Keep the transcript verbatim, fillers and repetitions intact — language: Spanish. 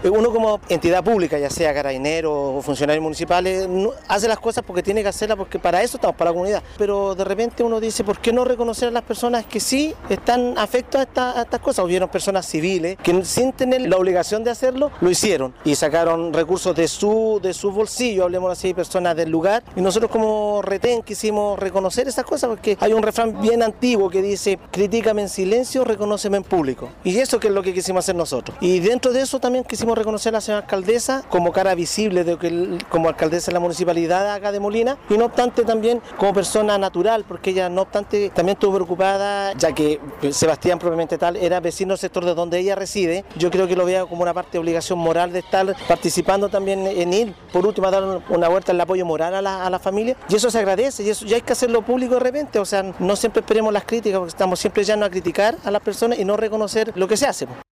Uno como entidad pública, ya sea carabineros o funcionarios municipales, no, hace las cosas porque tiene que hacerlas, porque para eso estamos, para la comunidad. Pero de repente uno dice, ¿por qué no reconocer a las personas que sí están afectos a, esta, a estas cosas? Hubieron personas civiles que sin tener la obligación de hacerlo, lo hicieron y sacaron recursos de su, de su bolsillo, hablemos así, personas del lugar. Y nosotros como retén quisimos reconocer esas cosas porque hay un refrán bien antiguo que dice, critícame en silencio, reconóceme en público. Y eso que es lo que quisimos hacer nosotros. Y dentro de eso también quisimos reconocer a la señora alcaldesa como cara visible, de que, como alcaldesa de la municipalidad acá de Molina, y no obstante también como persona natural, porque ella no obstante también estuvo preocupada, ya que Sebastián propiamente tal era vecino del sector de donde ella reside. Yo creo que lo veo como una parte de obligación moral de estar participando también en ir, por último, a dar una vuelta al apoyo moral a la, a la familia, y eso se agradece, y eso ya hay que hacerlo público de repente, o sea, no siempre esperemos las críticas, porque estamos siempre llanos a criticar a las personas y no reconocer lo que se hace.